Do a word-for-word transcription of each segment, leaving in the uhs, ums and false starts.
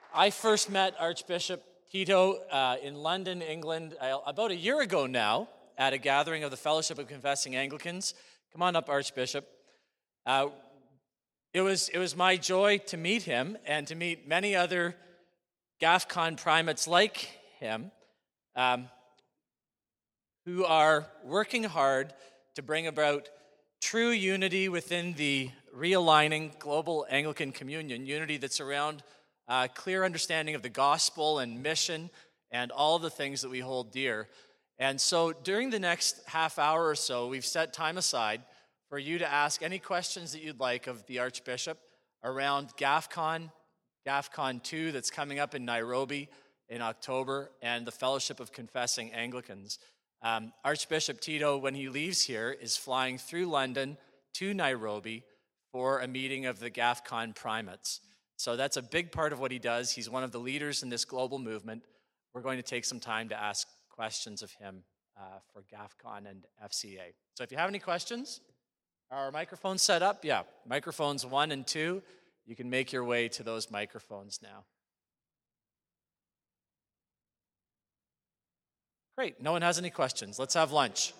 I first met Archbishop Tito uh, in London, England, uh, about a year ago now at a gathering of the Fellowship of Confessing Anglicans. Come on up, Archbishop. Uh, it was it was my joy to meet him and to meet many other GAFCON primates like him um, who are working hard to bring about true unity within the realigning global Anglican communion, unity that's around a clear understanding of the gospel and mission and all the things that we hold dear. And so during the next half hour or so, we've set time aside for you to ask any questions that you'd like of the Archbishop around GAFCON, GAFCON two that's coming up in Nairobi in October, and the Fellowship of Confessing Anglicans. Um, Archbishop Tito, when he leaves here, is flying through London to Nairobi for a meeting of the GAFCON primates. So that's a big part of what he does. He's one of the leaders in this global movement. We're going to take some time to ask questions of him uh, for GAFCON and F C A. So if you have any questions, are our microphones set up? Yeah, microphones one and two. You can make your way to those microphones now. Great, no one has any questions. Let's have lunch.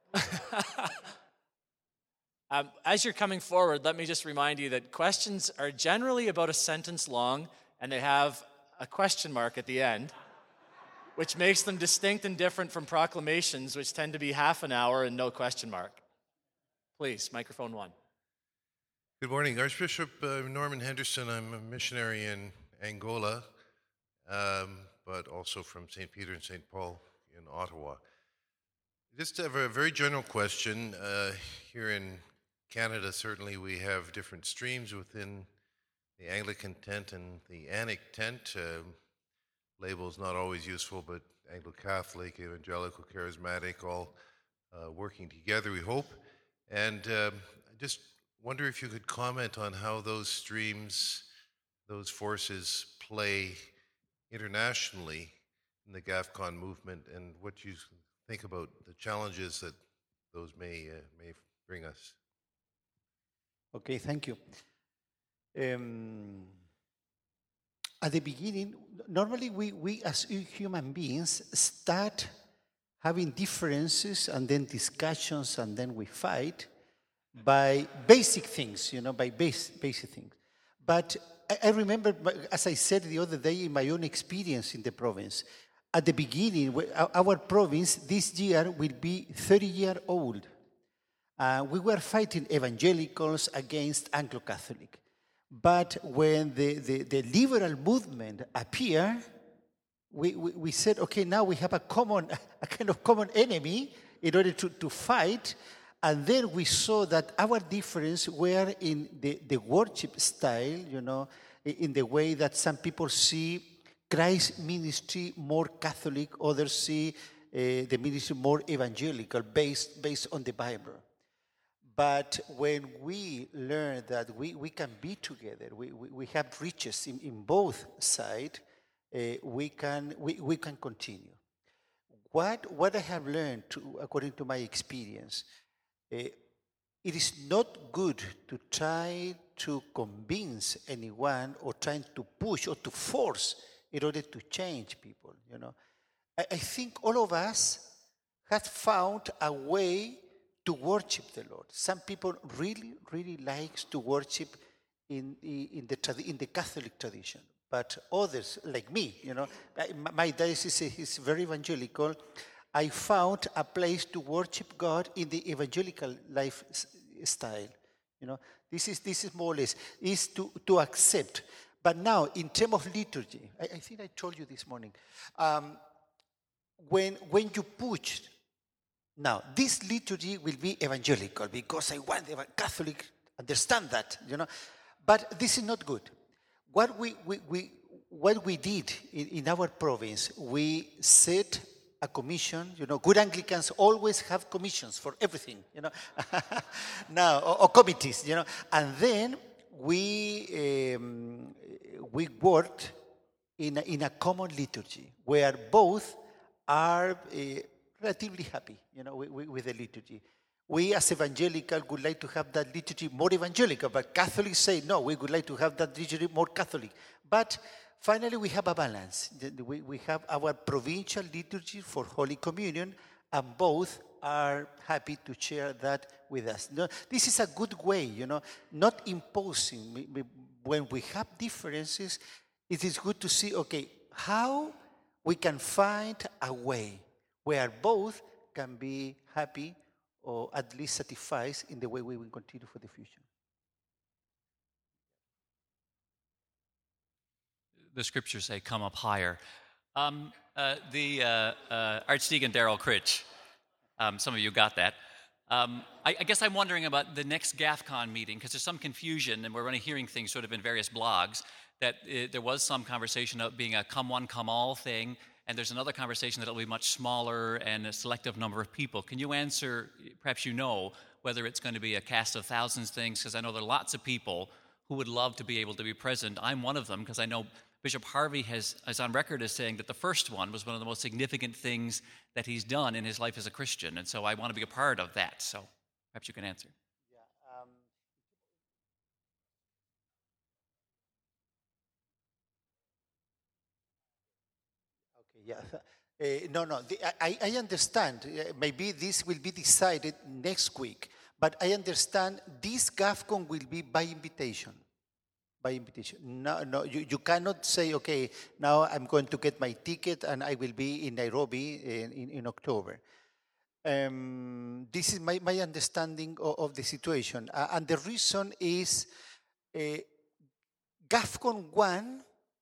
um, as you're coming forward, let me just remind you that questions are generally about a sentence long, and they have a question mark at the end, which makes them distinct and different from proclamations, which tend to be half an hour and no question mark. Please, microphone one. Good morning, Archbishop uh, Norman Henderson. I'm a missionary in Angola, um, but also from Saint Peter and Saint Paul in Ottawa. Just have a very general question. Uh, here in Canada, certainly we have different streams within the Anglican tent and the Annic tent. Uh, labels not always useful, but Anglo-Catholic, Evangelical, Charismatic, all uh, working together, we hope. And um, I just wonder if you could comment on how those streams, those forces play internationally in the GAFCON movement, and what you think about the challenges that those may uh, may bring us. Okay, thank you. Um, at the beginning, normally we, we as human beings start having differences and then discussions and then we fight by basic things, you know, by base, basic things. But I, I remember, as I said the other day, in my own experience in the province, at the beginning, our province this year will be thirty years old. Uh, we were fighting evangelicals against Anglo-Catholic. But when the, the, the liberal movement appeared, we, we, we said, okay, now we have a common, a kind of common enemy in order to, to fight. And then we saw that our difference were in the, the worship style, you know, in the way that some people see Christ's ministry more Catholic, others see uh, the ministry more evangelical, based, based on the Bible. But when we learn that we, we can be together, we, we, we have riches in, in both sides, uh, we, can, we, we can continue. What, what I have learned, to, according to my experience, uh, it is not good to try to convince anyone or trying to push or to force in order to change people, you know. I, I think all of us have found a way to worship the Lord. Some people really, really likes to worship in, in, the, in the Catholic tradition, but others, like me, you know, my diocese is very evangelical. I found a place to worship God in the evangelical lifestyle. You know, this is this is more or less is to to accept. But now, in terms of liturgy, I, I think I told you this morning, um, when, when you push, now, this liturgy will be evangelical because I want the Catholic understand that, you know. But this is not good. What we, we, we, what we did in, in our province, we set a commission, you know, good Anglicans always have commissions for everything, you know, now, or, or committees, you know, and then we um, we worked in a, in a common liturgy where both are uh, relatively happy, you know, with, with the liturgy. We as evangelical would like to have that liturgy more evangelical, but Catholics say, no, we would like to have that liturgy more Catholic. But finally, we have a balance. The- the- We, we have our provincial liturgy for Holy Communion, and both are happy to share that with us. No, this is a good way, you know, not imposing. We- we- When we have differences, it is good to see, okay, how we can find a way where both can be happy or at least satisfied in the way we will continue for the future. The scriptures say, "Come up higher." Um, uh, the uh, uh, Archdeacon Daryl Critch, um, some of you got that. Um, I, I guess I'm wondering about the next GAFCON meeting, because there's some confusion, and we're only hearing things sort of in various blogs, that uh, there was some conversation of being a come one, come all thing, and there's another conversation that it'll be much smaller and a selective number of people. Can you answer, perhaps you know, whether it's going to be a cast of thousands things? Because I know there are lots of people who would love to be able to be present. I'm one of them, because I know Bishop Harvey has, is on record as saying that the first one was one of the most significant things that he's done in his life as a Christian, and so I want to be a part of that. So perhaps you can answer. Okay, yeah. Uh, no, no, the, I, I understand. Uh, maybe this will be decided next week, but I understand this GAFCON will be by invitation. By invitation. No, no, you, you cannot say, okay, now I'm going to get my ticket and I will be in Nairobi in, in, in October. Um, this is my, my understanding of, of the situation. Uh, and the reason is uh, GAFCON one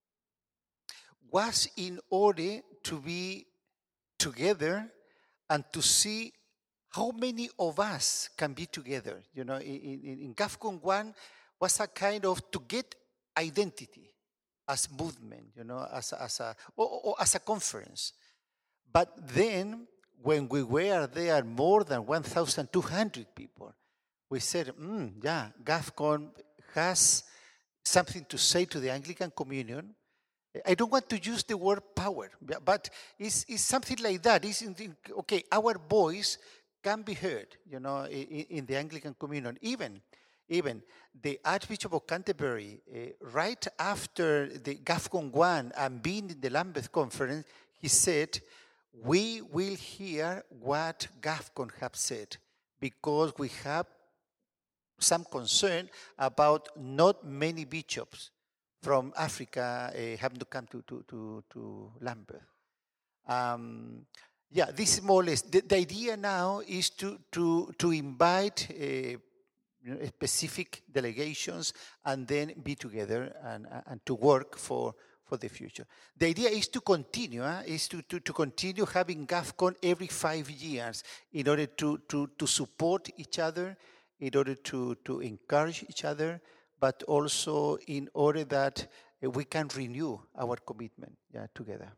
was in order to be together and to see how many of us can be together. You know, in, in, in GAFCON one was a kind of to get identity as movement, you know, as a, as a or, or as a conference. But then, when we were there more than one thousand two hundred people, we said, mm, yeah, GAFCON has something to say to the Anglican Communion. I don't want to use the word power, but it's, it's something like that. It's in the, okay, our voice can be heard, you know, in, in the Anglican Communion. Even, even the Archbishop of Canterbury, uh, right after the GAFCON one and being in the Lambeth Conference, he said, we will hear what GAFCON have said, because we have some concern about not many bishops from Africa uh, having to come to, to, to, to Lambeth. Um, yeah, this is more or less, the, the idea now is to, to, to invite uh, you know, specific delegations and then be together and, and to work for, for the future. The idea is to continue, uh, is to, to, to continue having GAFCON every five years in order to, to, to support each other, in order to, to encourage each other, but also in order that uh, we can renew our commitment yeah, together.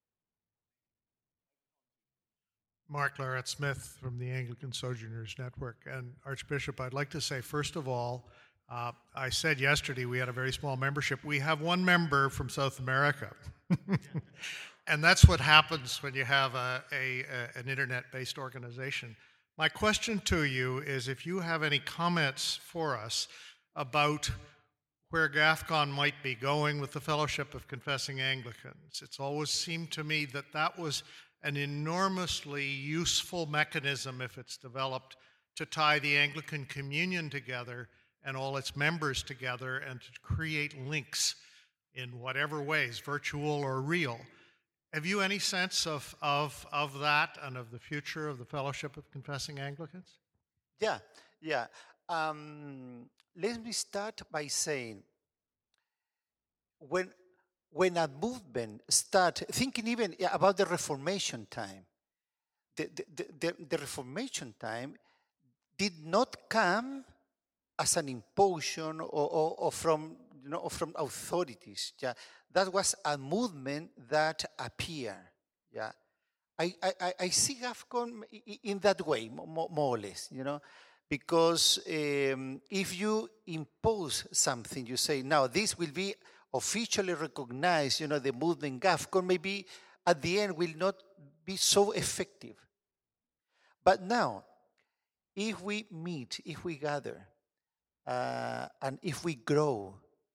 Mark Larrett Smith from the Anglican Sojourners Network. And Archbishop, I'd like to say, first of all, uh, I said yesterday we had a very small membership. We have one member from South America. And that's what happens when you have a, a, a, an internet-based organization. My question to you is if you have any comments for us about where GAFCON might be going with the Fellowship of Confessing Anglicans. It's always seemed to me that that was an enormously useful mechanism, if it's developed, to tie the Anglican Communion together and all its members together and to create links in whatever ways, virtual or real. Have you any sense of, of, of that and of the future of the Fellowship of Confessing Anglicans? Yeah, yeah. Um, let me start by saying, when, when a movement starts, thinking even about the Reformation time, the, the, the, the Reformation time did not come as an imposition or, or, or from you know or from authorities. Yeah, that was a movement that appeared. Yeah, I I, I see GAFCON in that way, more, more or less. You know, because um, if you impose something, you say now this will be officially recognized. You know, the movement GAFCON maybe at the end will not be so effective. But now, if we meet, if we gather, uh, and if we grow,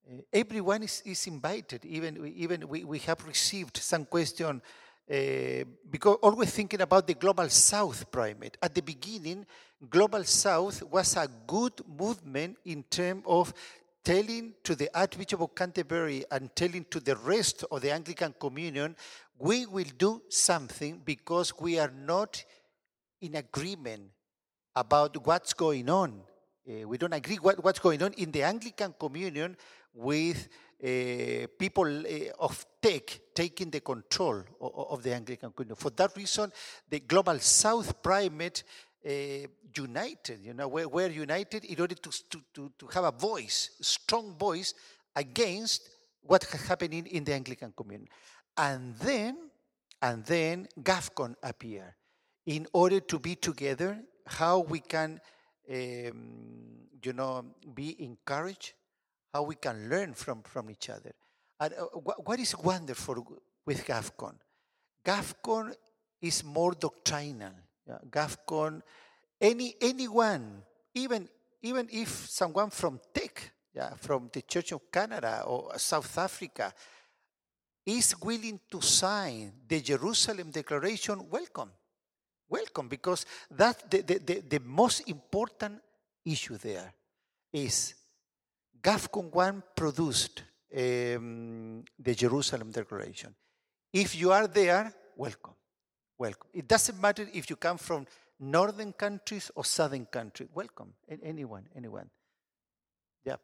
Uh, everyone is, is invited. Even even we, we have received some question uh, because always thinking about the Global South primate. At the beginning, Global South was a good movement in terms of telling to the Archbishop of Canterbury and telling to the rest of the Anglican Communion, we will do something because we are not in agreement about what's going on. Uh, we don't agree what, what's going on in the Anglican Communion with uh, people uh, of tech taking the control of, of the Anglican Communion. For that reason, the Global South primate uh, united, you know, we're, we're united in order to, to, to, to have a voice, strong voice against what has happened in, in the Anglican Communion. And then, and then GAFCON appeared in order to be together, how we can, um, you know, be encouraged, how we can learn from, from each other. And uh, wh- what is wonderful with GAFCON? GAFCON is more doctrinal. Yeah? GAFCON, any anyone, even even if someone from tech, yeah, from the Church of Canada or South Africa, is willing to sign the Jerusalem Declaration, welcome. Welcome, because that's the, the, the, the most important issue there is GAFCON one produced um, the Jerusalem Declaration. If you are there, welcome. Welcome. It doesn't matter if you come from northern countries or southern countries. Welcome. Anyone, anyone. Yeah.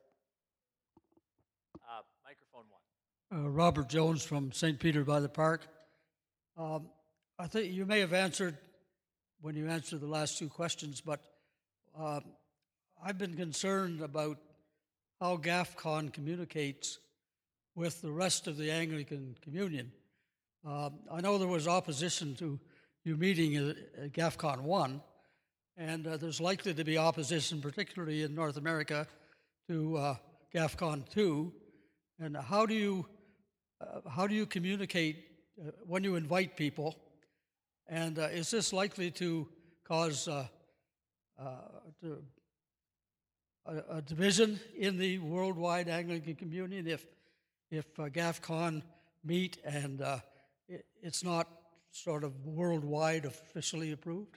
Uh, microphone one. Uh, Robert Jones from Saint Peter by the Park. Um, I think you may have answered when you answered the last two questions, but uh, I've been concerned about how GAFCON communicates with the rest of the Anglican Communion. Uh, I know there was opposition to you meeting at, at GAFCON one, and uh, there's likely to be opposition, particularly in North America, to uh, GAFCON two. And how do you uh, how do you communicate uh, when you invite people? And uh, is this likely to cause uh, uh, to, a, a division in the worldwide Anglican Communion if if uh, GAFCON meet and uh, it, it's not sort of worldwide officially approved?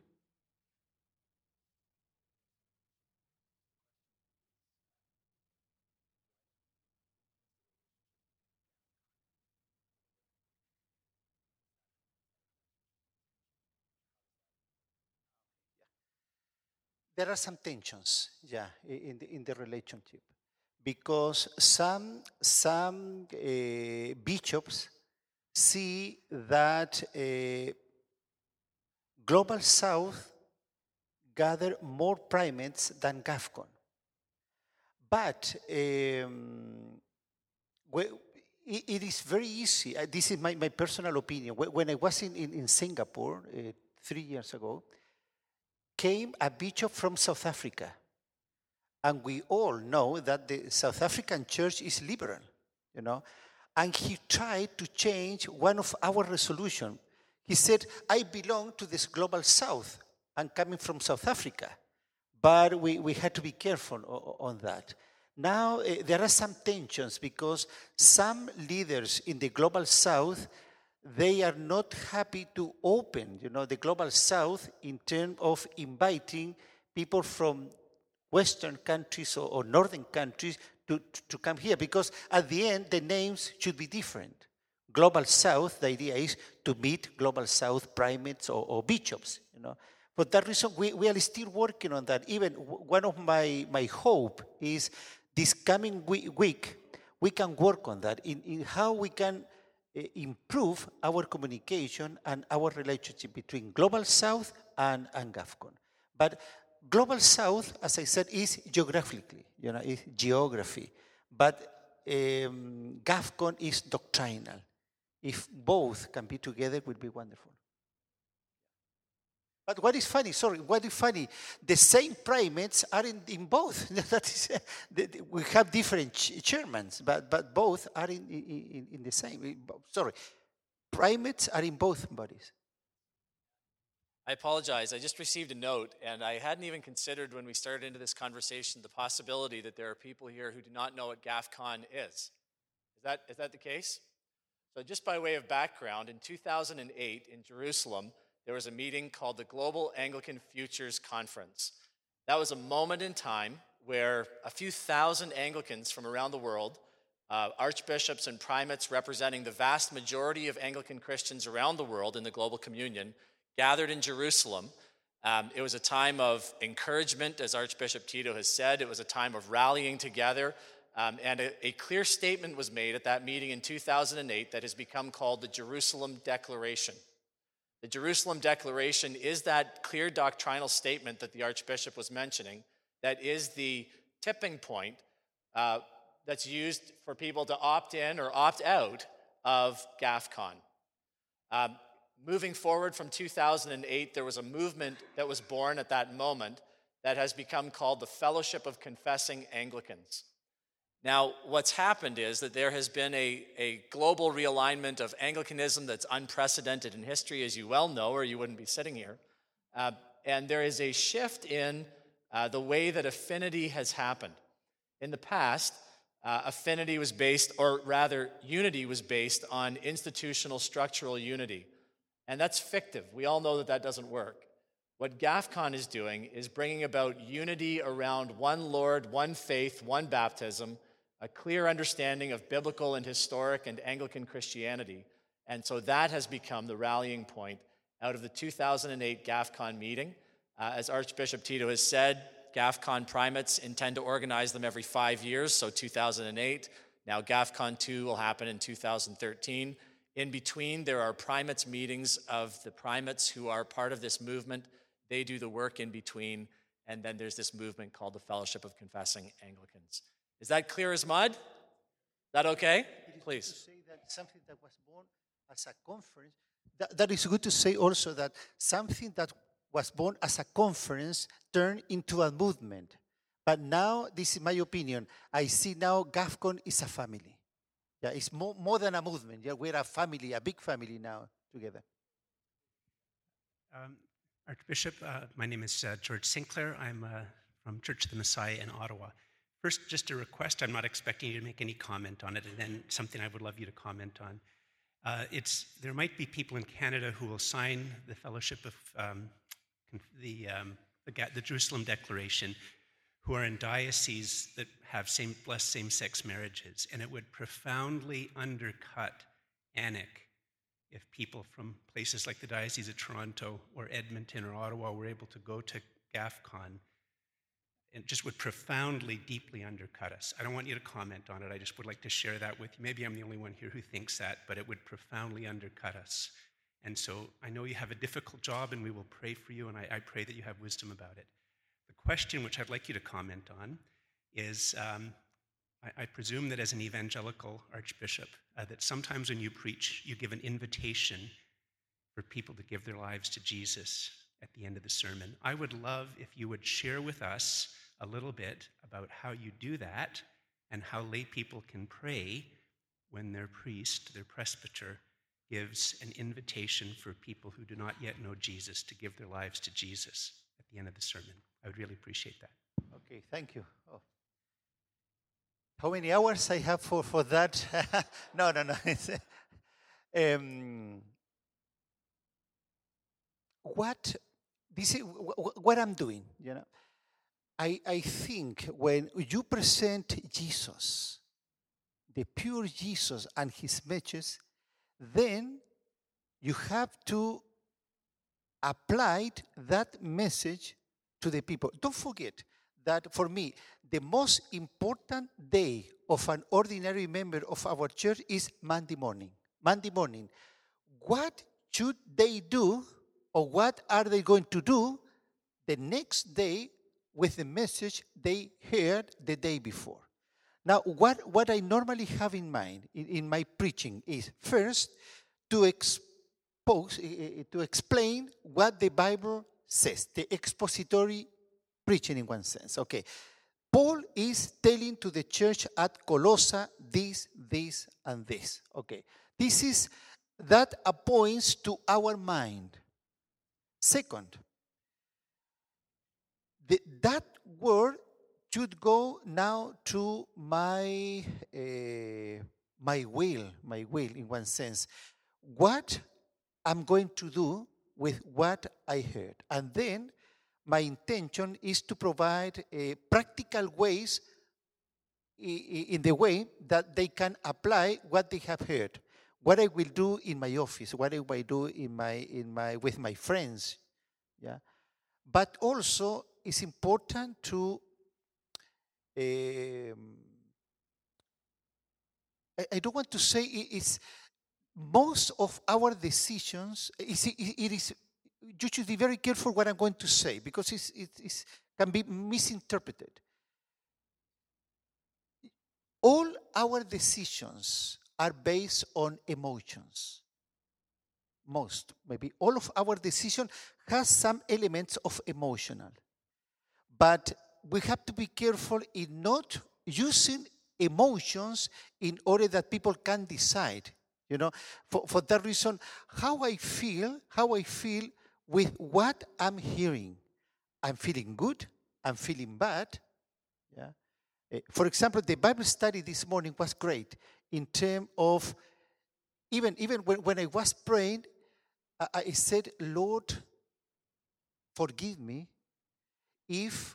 There are some tensions, yeah, in the, in the relationship, because some some uh, bishops see that uh, Global South gather more primates than GAFCON. But um, well, it, it is very easy. Uh, this is my, my personal opinion. When I was in, in, in Singapore uh, three years ago, came a bishop from South Africa. And we all know that the South African church is liberal, you know. And he tried to change one of our resolutions. He said, I belong to this Global South. I'm coming from South Africa. But we, we had to be careful on that. Now, uh, there are some tensions because some leaders in the Global South, they are not happy to open, you know, the Global South in terms of inviting people from Western countries or, or Northern countries to, to come here, because at the end, the names should be different. Global South, the idea is to meet Global South primates or, or bishops, you know. For that reason, we, we are still working on that. Even one of my, my hope is this coming week, we can work on that, in, in how we can improve our communication and our relationship between Global South and, and GAFCON. But Global South, as I said, is geographically, you know, is geography. But um, GAFCON is doctrinal. If both can be together, it would be wonderful. But what is funny, sorry, what is funny, the same primates are in, in both. That is, we have different chairmen, but, but both are in, in, in the same. Sorry, primates are in both bodies. I apologize. I just received a note, and I hadn't even considered when we started into this conversation the possibility that there are people here who do not know what GAFCON is. Is that, is that the case? So just by way of background, in two thousand eight in Jerusalem, there was a meeting called the Global Anglican Futures Conference. That was a moment in time where a few thousand Anglicans from around the world, uh, archbishops and primates representing the vast majority of Anglican Christians around the world in the global communion, gathered in Jerusalem. Um, it was a time of encouragement, as Archbishop Tito has said. It was a time of rallying together. Um, and a, a clear statement was made at that meeting in two thousand eight that has become called the Jerusalem Declaration. The Jerusalem Declaration is that clear doctrinal statement that the Archbishop was mentioning that is the tipping point uh, that's used for people to opt in or opt out of GAFCON. Um, moving forward from two thousand eight, there was a movement that was born at that moment that has become called the Fellowship of Confessing Anglicans. Now, what's happened is that there has been a, a global realignment of Anglicanism that's unprecedented in history, as you well know, or you wouldn't be sitting here. Uh, and there is a shift in uh, the way that affinity has happened. In the past, uh, affinity was based, or rather, unity was based on institutional structural unity. And that's fictive. We all know that that doesn't work. What GAFCON is doing is bringing about unity around one Lord, one faith, one baptism, a clear understanding of biblical and historic and Anglican Christianity. And so that has become the rallying point out of the two thousand eight GAFCON meeting. Uh, as Archbishop Tito has said, GAFCON primates intend to organize them every five years, so two thousand eight. Now GAFCON two will happen in two thousand thirteen. In between, there are primates meetings of the primates who are part of this movement. They do the work in between, and then there's this movement called the Fellowship of Confessing Anglicans. Is that clear as mud? Is that okay? Please. To say that something that was born as a conference, that, that is good to say also that something that was born as a conference turned into a movement. But now, this is my opinion, I see now GAFCON is a family. Yeah, it's more, more than a movement. Yeah, we're a family, a big family now together. Um, Archbishop, uh, my name is uh, George Sinclair. I'm uh, from Church of the Messiah in Ottawa. First, just a request. I'm not expecting you to make any comment on it, and then something I would love you to comment on. Uh, it's there might be people in Canada who will sign the Fellowship of um, the, um, the the Jerusalem Declaration, who are in dioceses that have same blessed same-sex marriages, and it would profoundly undercut A N I C if people from places like the Diocese of Toronto or Edmonton or Ottawa were able to go to GAFCON. It just would profoundly, deeply undercut us. I don't want you to comment on it. I just would like to share that with you. Maybe I'm the only one here who thinks that, but it would profoundly undercut us. And so I know you have a difficult job, and we will pray for you, and I, I pray that you have wisdom about it. The question which I'd like you to comment on is, um, I, I presume that as an evangelical archbishop, uh, that sometimes when you preach, you give an invitation for people to give their lives to Jesus at the end of the sermon. I would love if you would share with us a little bit about how you do that and how lay people can pray when their priest, their presbyter, gives an invitation for people who do not yet know Jesus to give their lives to Jesus at the end of the sermon. I would really appreciate that. Okay, thank you. Oh. How many hours I have for, for that? no, no, no. um, what this is what I'm doing, you know. I, I think when you present Jesus, the pure Jesus and his message, then you have to apply that message to the people. Don't forget that for me, the most important day of an ordinary member of our church is Monday morning. Monday morning. What should they do, or what are they going to do the next day with the message they heard the day before? Now, what, what I normally have in mind in, in my preaching is first to expose, uh, to explain what the Bible says, the expository preaching in one sense. Okay, Paul is telling to the church at Colossae this, this, and this. Okay, this is, that points to our mind. Second, the, that word should go now to my uh, my will, my will in one sense. What I'm going to do with what I heard. And then my intention is to provide uh, practical ways in the way that they can apply what they have heard. What I will do in my office, what I will do in my in my with my friends, yeah. But also, it's important to. Um, I, I don't want to say it, it's most of our decisions. Is, it, it is. You should be very careful what I'm going to say because it's, it it's, can be misinterpreted. All our decisions are based on emotions. Most, maybe all of our decision has some elements of emotional. But we have to be careful in not using emotions in order that people can decide. You know, for, for that reason, how I feel, how I feel with what I'm hearing. I'm feeling good, I'm feeling bad, yeah. For example, the Bible study this morning was great in terms of, even, even when, when I was praying, I, I said, Lord, forgive me if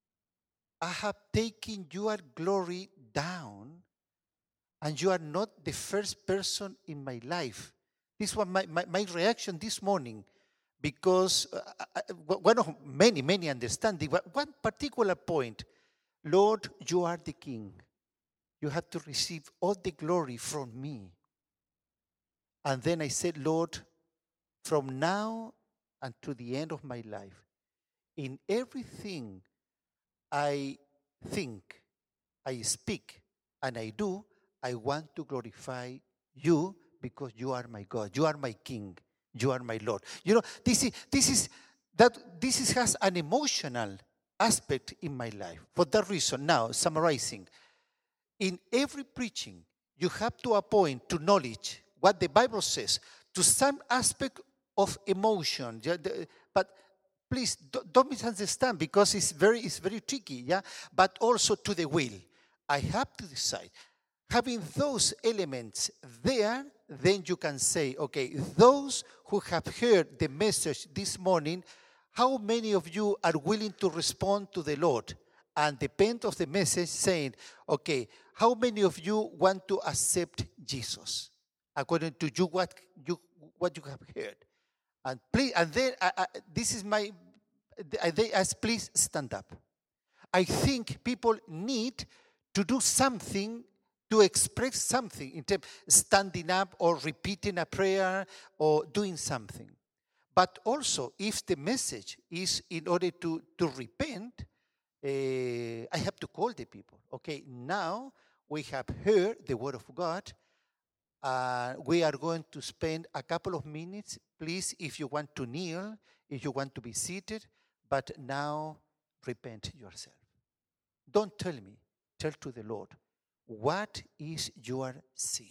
I have taken your glory down and you are not the first person in my life. This was my, my, my reaction this morning because uh, I, one of many, many understanding, but one particular point, Lord, you are the King. You have to receive all the glory from me. And then I said, Lord, from now until the end of my life, in everything I think, I speak, and I do, I want to glorify you because you are my God. You are my King. You are my Lord. You know, this is, this is, that, this is, has an emotional aspect in my life. For that reason, now, summarizing, in every preaching, you have to appoint to knowledge what the Bible says, to some aspect of emotion. But please, don't misunderstand because it's very, it's very tricky, yeah? But also to the will. I have to decide. Having those elements there, then you can say, okay, those who have heard the message this morning, how many of you are willing to respond to the Lord and depend of the message saying, okay, how many of you want to accept Jesus according to you what you what you have heard? And please, and then I, I, this is my, I, they ask, please stand up. I think people need to do something to express something in terms of standing up or repeating a prayer or doing something. But also, if the message is in order to, to repent, uh, I have to call the people. Okay, now we have heard the word of God. Uh, we are going to spend a couple of minutes. Please, if you want to kneel, if you want to be seated, but now repent yourself. Don't tell me, tell to the Lord, what is your sin?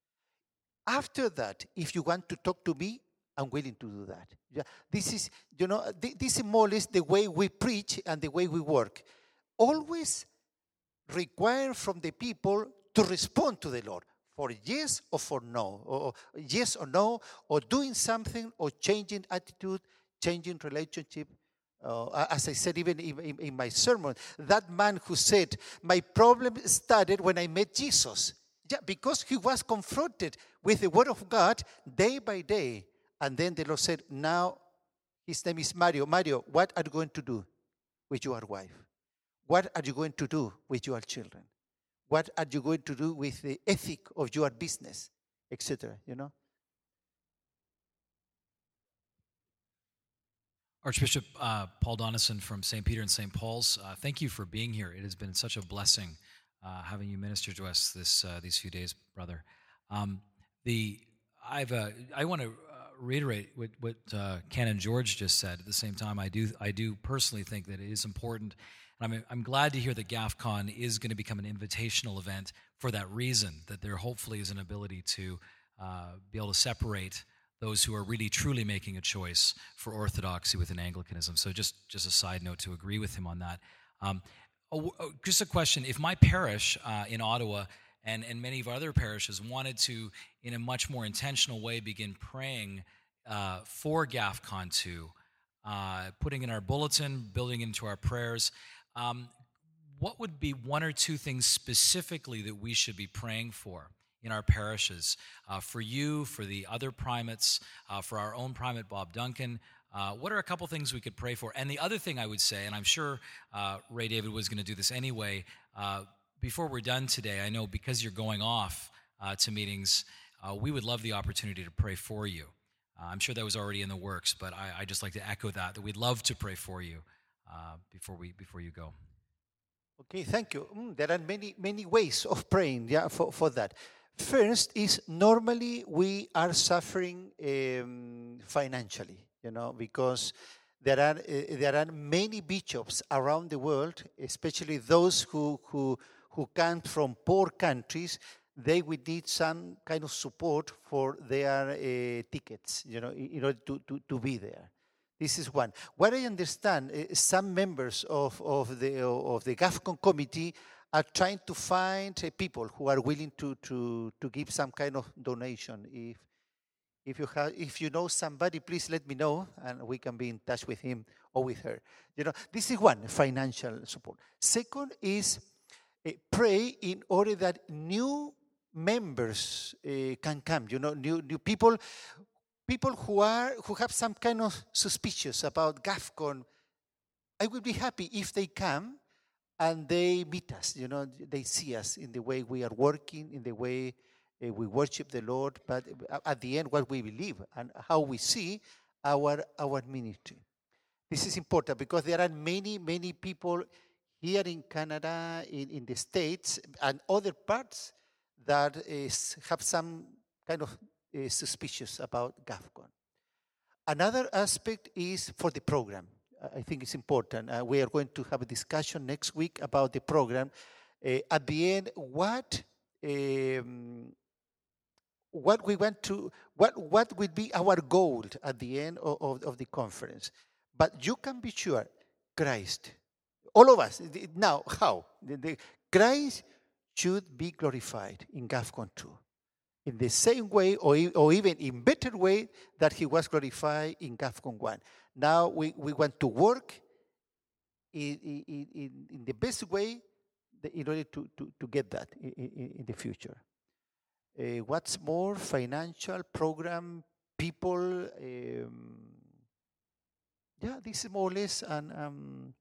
After that, if you want to talk to me, I'm willing to do that. Yeah, this is, you know, this is more or less the way we preach and the way we work. Always require from the people to respond to the Lord for yes or for no, or yes or no, or doing something, or changing attitude, changing relationship. Uh, as I said, even in, in, in my sermon, that man who said, my problem started when I met Jesus. Yeah, because he was confronted with the word of God day by day. And then the Lord said, now his name is Mario. Mario, what are you going to do with your wife? What are you going to do with your children? What are you going to do with the ethic of your business, et cetera, you know? Archbishop uh, Paul Donison from Saint Peter and Saint Paul's, uh, thank you for being here. It has been such a blessing uh, having you minister to us this uh, these few days, brother. Um, the I've uh, I want to uh, reiterate what, what uh, Canon George just said. At the same time, I do I do personally think that it is important, and I'm I'm glad to hear that GAFCON is going to become an invitational event for that reason. That there hopefully is an ability to uh, be able to separate those who are really truly making a choice for orthodoxy within Anglicanism. So just, just a side note to agree with him on that. Um, oh, oh, just a question, if my parish uh, in Ottawa and, and many of our other parishes wanted to, in a much more intentional way, begin praying uh, for GAFCON two, uh, putting in our bulletin, building into our prayers, um, what would be one or two things specifically that we should be praying for in our parishes, uh, for you, for the other primates, uh, for our own primate, Bob Duncan? Uh, what are a couple things we could pray for? And the other thing I would say, and I'm sure uh, Ray David was going to do this anyway, uh, before we're done today, I know because you're going off uh, to meetings, uh, we would love the opportunity to pray for you. Uh, I'm sure that was already in the works, but I, I just like to echo that, that we'd love to pray for you uh, before we before you go. Okay, thank you. Mm, there are many, many ways of praying, yeah, for, for that. First is normally we are suffering um, financially, you know, because there are uh, there are many bishops around the world, especially those who who who come from poor countries. They would need some kind of support for their uh, tickets, you know, in order to, to, to be there. This is one. What I understand, uh, some members of, of the of the GAFCON committee are trying to find uh, people who are willing to, to, to give some kind of donation. If if you have if you know somebody, please let me know, and we can be in touch with him or with her. You know, this is one, financial support. Second is uh, pray in order that new members uh, can come. You know, new new people. People who are who have some kind of suspicious about GAFCON, I would be happy if they come and they meet us. You know, they see us in the way we are working, in the way uh, we worship the Lord, but at the end, what we believe and how we see our our ministry. This is important because there are many many people here in Canada, in, in the States, and other parts that is, have some kind of Uh, suspicious about GAFCON. Another aspect is for the program. Uh, I think it's important. Uh, we are going to have a discussion next week about the program. Uh, at the end, what um, what we want to, what what will be our goal at the end of, of, of the conference. But you can be sure, Christ, all of us, now, how? The, the, Christ should be glorified in GAFCON two. In the same way, or, or even in better way, that he was glorified in GAFCON one. Now we, we want to work in, in, in, in the best way in order to, to, to get that in, in, in the future. Uh, what's more, financial, program, people, um, yeah, this is more or less, and um,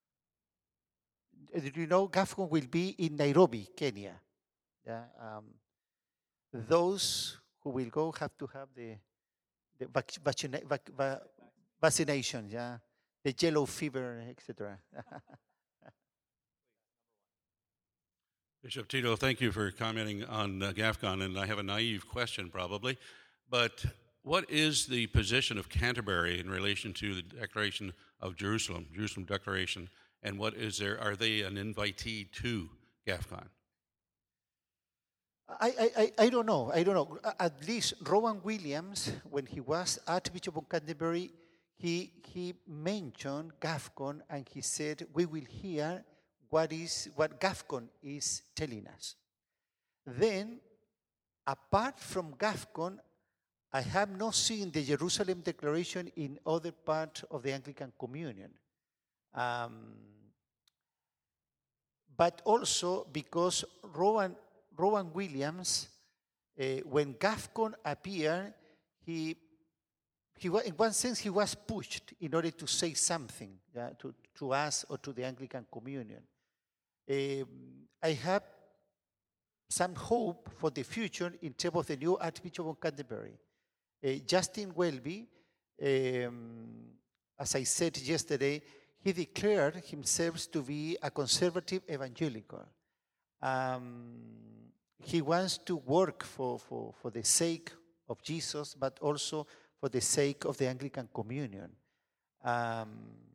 you know, GAFCON will be in Nairobi, Kenya. Yeah. Um, Those who will go have to have the, the vac, vaccina, vac, vac, vaccination, yeah, the yellow fever, et cetera. Bishop Tito, thank you for commenting on uh, GAFCON, and I have a naive question probably, but what is the position of Canterbury in relation to the Declaration of Jerusalem, Jerusalem Declaration, and what is there? Are they an invitee to GAFCON? I, I, I don't know. I don't know. At least Rowan Williams, when he was Archbishop of Canterbury, he he mentioned GAFCON and he said, we will hear what is what GAFCON is telling us. Then, apart from GAFCON, I have not seen the Jerusalem Declaration in other parts of the Anglican Communion. Um, but also because Rowan Rowan Williams, uh, when GAFCON appeared, he, he in one sense, he was pushed in order to say something yeah, to, to us or to the Anglican Communion. Um, I have some hope for the future in terms of the new Archbishop of Canterbury. Uh, Justin Welby, um, as I said yesterday, he declared himself to be a conservative evangelical. Um, He wants to work for, for, for the sake of Jesus, but also for the sake of the Anglican Communion. Um,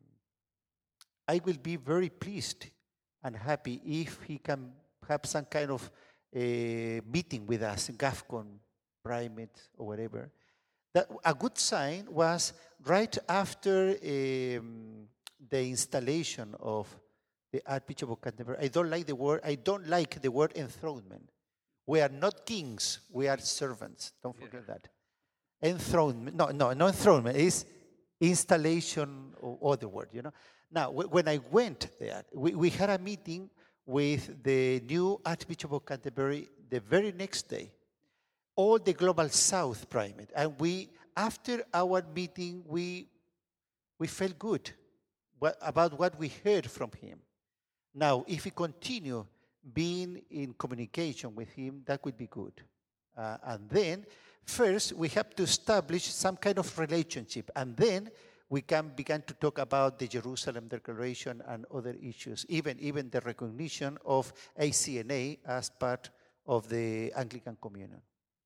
I will be very pleased and happy if he can have some kind of uh, meeting with us, GAFCON, primate, or whatever, That a good sign was right after um, the installation of the Archbishop of Canterbury. I don't like the word. I don't like the word enthronement. We are not kings. We are servants. Don't forget yeah. that. Enthronement. No, no, no enthronement. It's installation or other word. You know. Now, when I went there, we, we had a meeting with the new Archbishop of Canterbury the very next day. All the Global South primate, and we after our meeting we we felt good about what we heard from him. Now, if we continue being in communication with him, that would be good. Uh, and then, first, we have to establish some kind of relationship, and then we can begin to talk about the Jerusalem Declaration and other issues, even, even the recognition of A C N A as part of the Anglican Communion.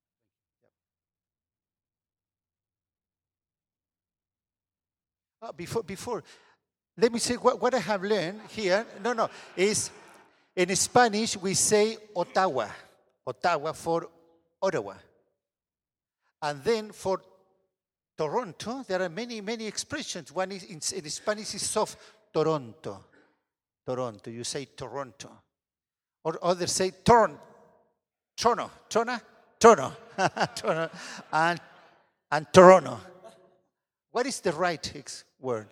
Uh, before, before, let me say what, what I have learned here. No, no, is in Spanish we say Ottawa, Ottawa for Ottawa. And then for Toronto, there are many, many expressions. One is in, in Spanish is soft, Toronto. Toronto, you say Toronto. Or others say Toron, Toronto, Toronto, Toronto, Toronto, and, and Toronto. What is the right word?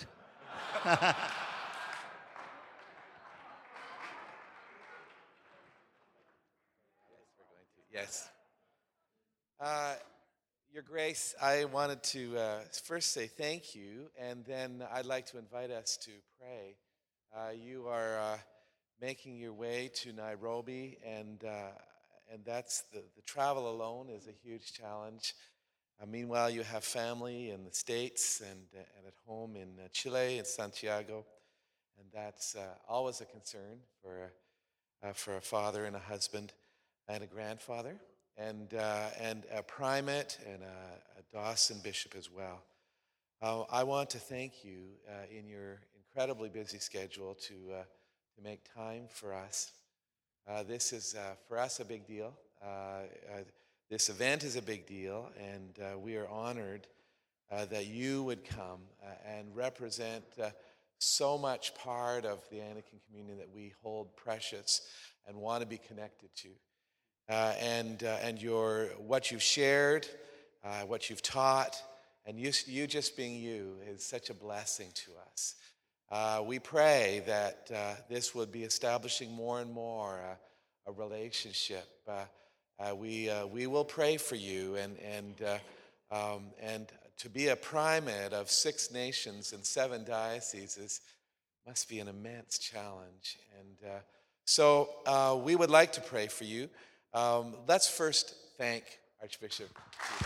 Yes. Uh, Your Grace, I wanted to uh, first say thank you, and then I'd like to invite us to pray. Uh, you are uh, making your way to Nairobi, and uh, and that's the, the travel alone is a huge challenge. Uh, meanwhile, you have family in the States and, uh, and at home in uh, Chile and Santiago, and that's uh, always a concern for uh, for a father and a husband and a grandfather, and uh, and a primate and a, a Dawson bishop as well. Uh, I want to thank you uh, in your incredibly busy schedule to uh, to make time for us. Uh, this is uh, for us a big deal. Uh, uh, This event is a big deal, and uh, we are honored uh, that you would come uh, and represent uh, so much part of the Anglican communion that we hold precious and want to be connected to. Uh, and uh, and your what you've shared, uh, what you've taught, and you, you just being you is such a blessing to us. Uh, we pray that uh, this would be establishing more and more uh, a relationship. Uh, Uh, we uh, we will pray for you, and and uh, um, and to be a primate of six nations and seven dioceses must be an immense challenge. And uh, so uh, we would like to pray for you. Um, let's first thank Archbishop Tito.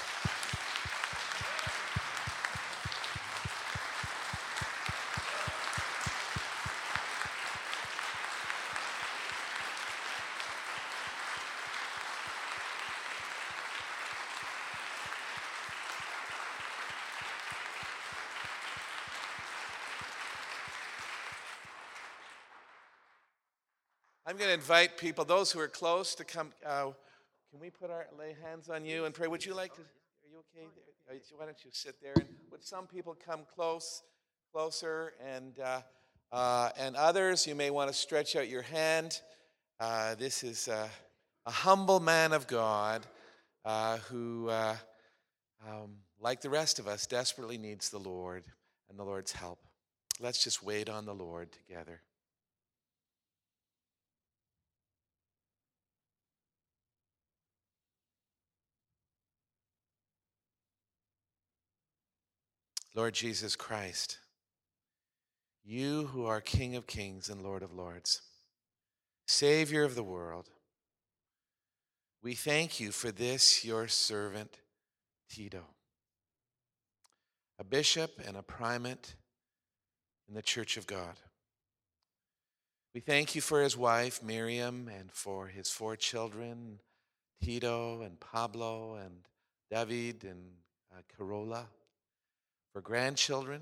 I'm going to invite people, those who are close, to come. Uh, can we put our lay hands on you and pray? Would you like to? Are you okay? Why don't you sit there? And would some people come close, closer, and uh, uh, and others, you may want to stretch out your hand. Uh, this is uh, a humble man of God uh, who, uh, um, like the rest of us, desperately needs the Lord and the Lord's help. Let's just wait on the Lord together. Lord Jesus Christ, you who are King of kings and Lord of lords, Savior of the world, we thank you for this, your servant, Tito, a bishop and a primate in the Church of God. We thank you for his wife, Miriam, and for his four children, Tito and Pablo and David and uh, Carola. For grandchildren,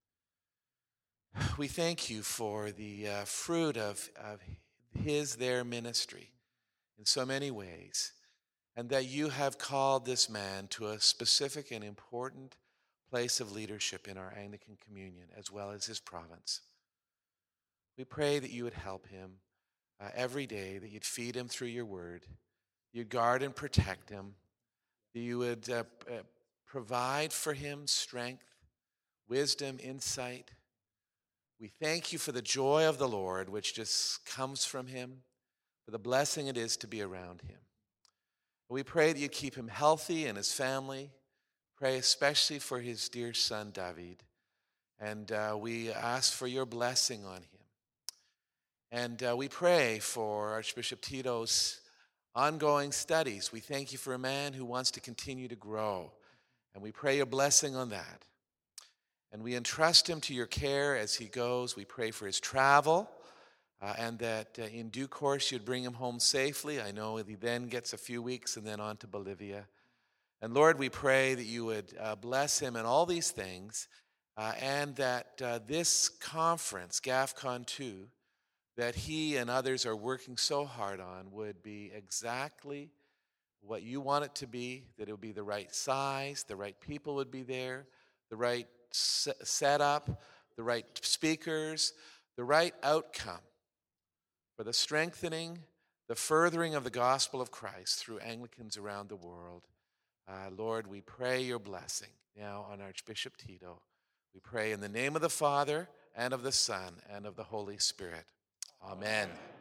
we thank you for the uh, fruit of, of his, their ministry in so many ways. and that you have called this man to a specific and important place of leadership in our Anglican communion as well as his province. We pray that you would help him uh, every day, that you'd feed him through your word, you'd guard and protect him, that you would uh, uh, provide for him strength, wisdom, insight. We thank you for the joy of the Lord, which just comes from him, for the blessing it is to be around him. We pray that you keep him healthy and his family. Pray especially for his dear son, David. And uh, we ask for your blessing on him. And uh, we pray for Archbishop Tito's ongoing studies. We thank you for a man who wants to continue to grow. And we pray your blessing on that. And we entrust him to your care as he goes. We pray for his travel, uh, and that uh, in due course you'd bring him home safely. I know he then gets a few weeks and then on to Bolivia. And Lord, we pray that you would uh, bless him in all these things, uh, and that uh, this conference, GAFCON two, that he and others are working so hard on would be exactly what you want it to be, that it would be the right size, the right people would be there, the right setup, the right speakers, the right outcome for the strengthening, the furthering of the gospel of Christ through Anglicans around the world. Uh, Lord, we pray your blessing now on Archbishop Tito. We pray in the name of the Father, and of the Son, and of the Holy Spirit. Amen.